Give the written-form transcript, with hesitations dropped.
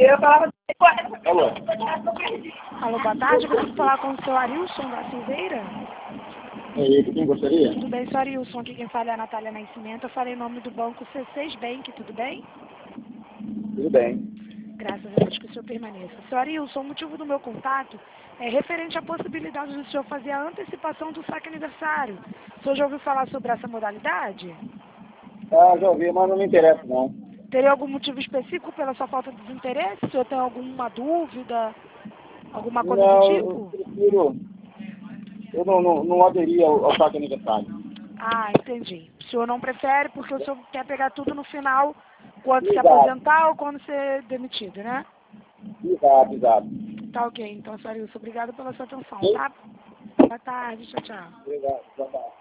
eu falava... Alô? Alô, boa tarde. Eu preciso falar com o seu Arilson da Silveira. É ele, quem gostaria? Tudo bem, seu Arilson? Aqui quem fala é a Natália Nascimento. Eu falei em nome do banco C6 Bank, tudo bem? Tudo bem. Graças a Deus que o senhor permaneça. Seu Arilson, o motivo do meu contato é referente à possibilidade do senhor fazer a antecipação do saque aniversário. O senhor já ouviu falar sobre essa modalidade? Ah, já ouvi, mas não me interessa, não. Teria algum motivo específico pela sua falta de desinteresse? O senhor tem alguma dúvida? Alguma coisa do Não, eu tipo? prefiro... Eu não aderi ao saque aniversário. Ah, entendi. O senhor não prefere porque o senhor quer pegar tudo no final, quando se Exato, aposentar ou quando ser demitido, né? exato, exato. Tá ok. Então, senhor Wilson, obrigado pela sua atenção, Sim? tá? Boa tarde. Tchau, tchau. Obrigado, boa tarde.